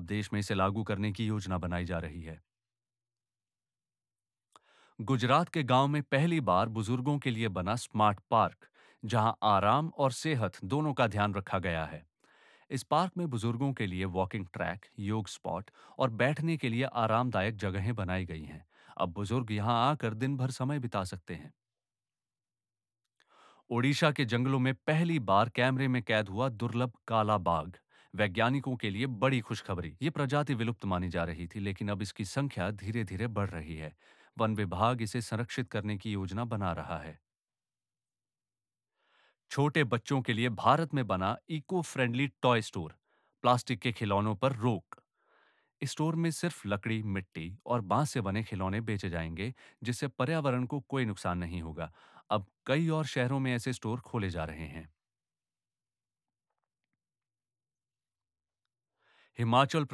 अब देश में इसे लागू करने की योजना बनाई जा रही है। गुजरात के गांव में पहली बार बुजुर्गों के लिए बना स्मार्ट पार्क, जहां आराम और सेहत दोनों का ध्यान रखा गया है। इस पार्क में बुजुर्गों के लिए वॉकिंग ट्रैक, योग स्पॉट और बैठने के लिए आरामदायक जगहें बनाई गई हैं। अब बुजुर्ग यहां आकर दिन भर समय बिता सकते हैं। ओडिशा के जंगलों में पहली बार कैमरे में कैद हुआ दुर्लभ काला बाघ। वैज्ञानिकों के लिए बड़ी खुशखबरी। ये प्रजाति विलुप्त मानी जा रही थी, लेकिन अब इसकी संख्या धीरे धीरे बढ़ रही है। वन विभाग इसे संरक्षित करने की योजना बना रहा है। छोटे बच्चों के लिए भारत में बना eco friendly toy store. Plastic के खिलौनों पर रोक। इस स्टोर में सिर्फ लकड़ी, मिट्टी और बांस से बने खिलौने बेचे जाएंगे, जिससे पर्यावरण को कोई नुकसान नहीं होगा। अब कई और शहरों में ऐसे स्टोर खोले जा रहे हैं। हिमाचल